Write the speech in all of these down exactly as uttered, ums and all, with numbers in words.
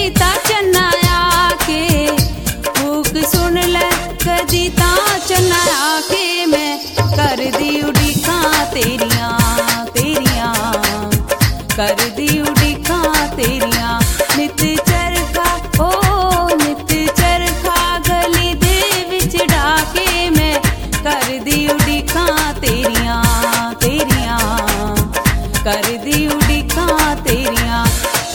कदी ता चन्ना आके, भूख सुन ले कदी ता चन्ना आके। मैं कर दी उड़ीका तेरियां तेरियां, कर दी उड़ीका तेरियां। नित चरखा ओ नित चरखा गली दे विच डाके। मैं कर दी उड़ीका तेरियां तेरियां, कर दी उड़ीका तेरियां।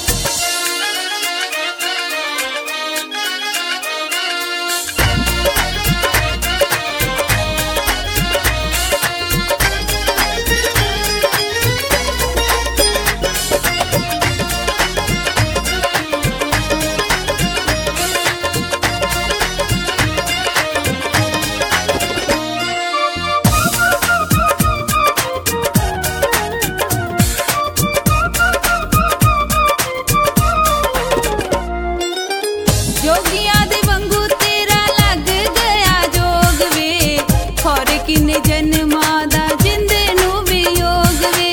जोगिया दे वांगू तेरा लग गया जोग वे, खौर किन्ने जन्मा दा जिंदे नू वियोग वे।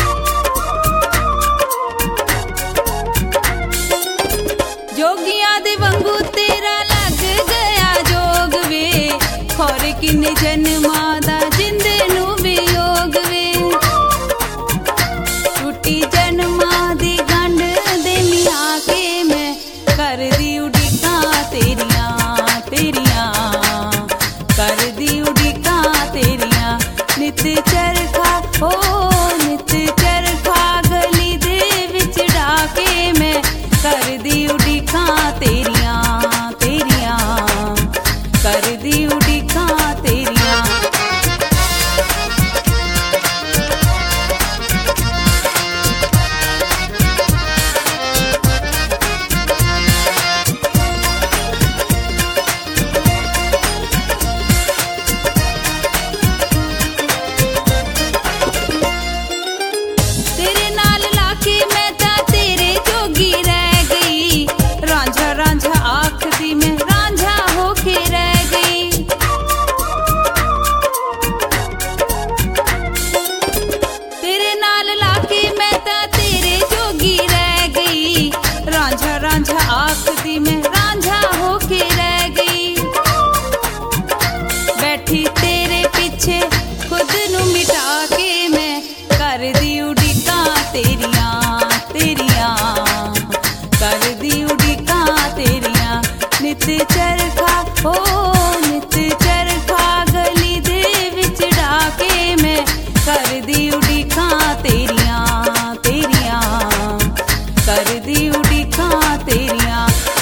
जोगिया दे वांगू तेरा लग गया जोग वे, खौर किन्ने जन्मा दा जिंदे नू वियोग वे। टूटी जन्मा दी गंढ दे मिया के। मैं कर दी उड़ीका तेरियां तेरियां, कर दी उड़ीका तेरियां। नित चरखा ओ नित चरखा गली दे विच डाके। मैं कर दी उड़ीका तेरियां तेरियां, कर दी उड़ीका तेरियां। तेरे नाल लाके मैं तां तेरे जोगी रह गई, रांझा रांझा आखदी मैं रांझा होके रह गई। तेरे नाल लाके मैं तां तेरे जोगी रह गई, रांझा रांझा आखदी मैं रांझा होके रह गई। बैठी तेरे पीछे खुद नू मिटा के। मैं कर दी उड़ीका तेरियां तेरियां, कर दी उड़ीका तेरियां। नित चरखा ओ नित चरखा गली दे विच डाके। मैं कर दी उड़ीका तेरियां तेरियां, कर दी उड़ीका तेरियां।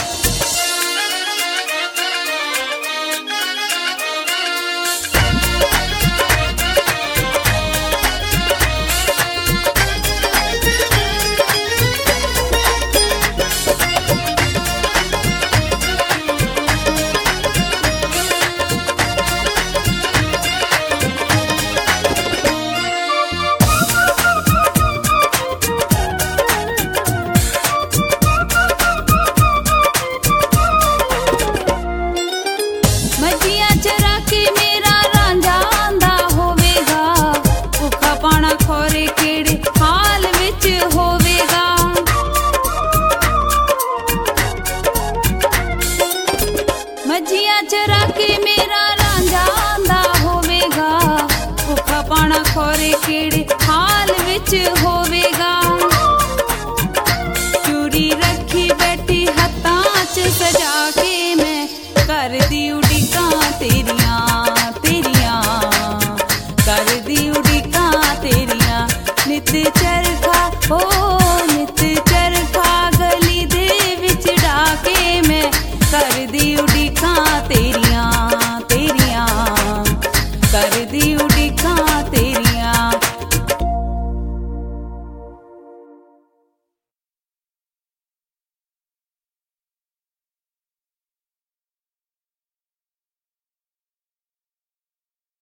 मजियां चरा के मेरा रांझा आंदा होवेगा, भुखा पाना खोरे केड़े हाल विच होवेगा। मजियां चरा के मेरा रांझा आंदा होवेगा, भुखा पाना खोरे केड़े हाल विच होवेगा। चूड़ी रखी बैठी हत्थां च सजा के। मैं कर दी